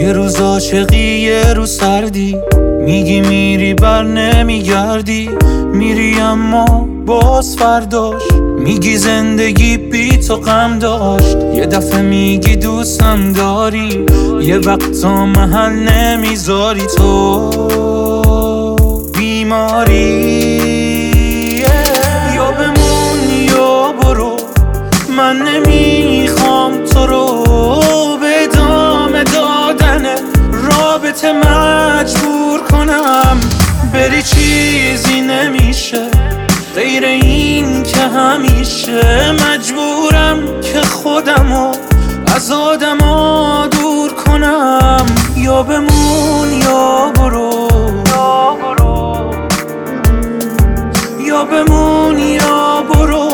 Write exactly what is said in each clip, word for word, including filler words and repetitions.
یه روز عاشقی یه روز سردی، میگی میری بر نمیگردی، میری اما باز فرداش میگی زندگی بی تو غم داشت. یه دفعه میگی دوستم داری، یه وقتا محل نمیذاری، تو بیماری. یا بمون یا برو، من نمیخوام تو رو به ادامه دادن رابطه مجبور کنم. بری چیزی نمیشه غیر این که همیشه مجبورم که خودمو از آدما دور کنم. یا بمون یا برو، یا بمون یا برو،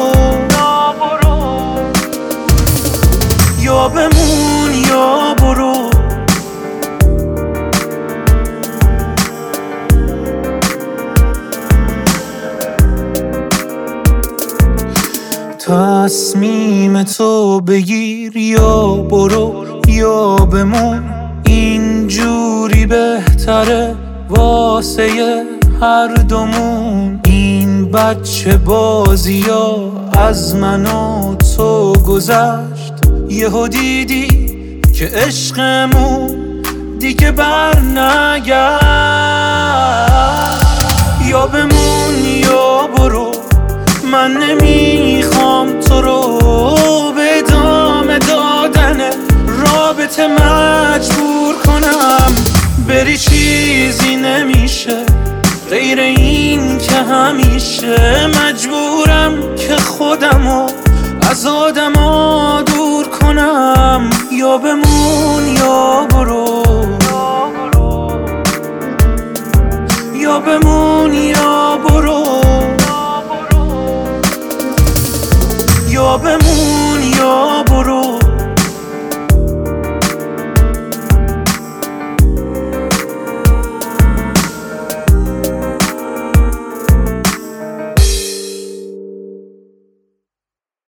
یا بمون یا برو. تصمیم تو بگیر، یا برو یا بمون، اینجوری بهتره واسه هر دومون. این بچه بازی ها از من و تو گذشت، یهو دیدی که عشقمون دیگه بر نگشت. یا بمون یا برو، من نمیخوام تو رو به ادامه دادن رابطه مجبور کنم. بری چیزی نمیشه غیر این که همیشه مجبورم که خودمو از آدما دور کنم. یا بمون یا برو، یا بمون یا برو، یا بمون